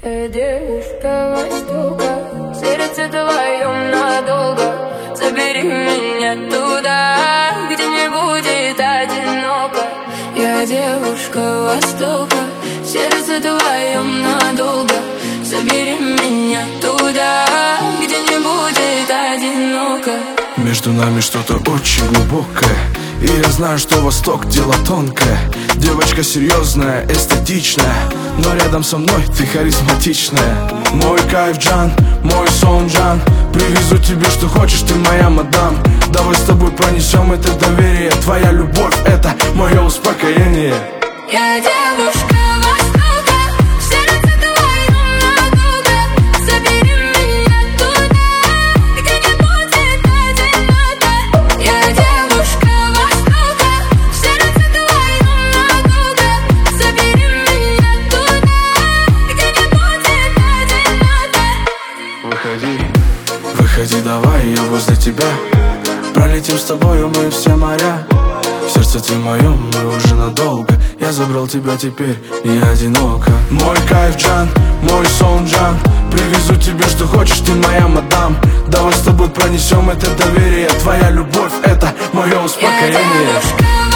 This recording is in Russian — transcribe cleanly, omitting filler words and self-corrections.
Я девушка Востока, сердце твоем надолго. Забери меня туда, где не будет одиноко. Я девушка Востока, сердце твоем надолго. Забери меня туда, где не будет одиноко. Между нами что-то очень глубокое, и я знаю, что Восток дело тонкое. Девочка серьезная, эстетичная, но рядом со мной ты харизматичная. Мой кайф, Джан, мой сон, Джан. Привезу тебе, что хочешь, ты моя мадам. Давай с тобой пронесем это доверие. Твоя любовь — это мое успокоение. Я девушка Востока, сердце твоем надолго. Забери меня туда, где не будет одиноко. Я девушка Востока, сердце твоем надолго. Забери меня туда, где не будет одиноко. Выходи, давай, я возле тебя. Пролетим с тобою мы все моря. В сердце ты моем, мы уже надолго. Я забрал тебя, теперь не одиноко. Мой кайф, Джан, мой сон, Джан. Привезу тебе, что хочешь, ты моя мадам. Давай с тобой пронесем это доверие. Твоя любовь — это мое успокоение.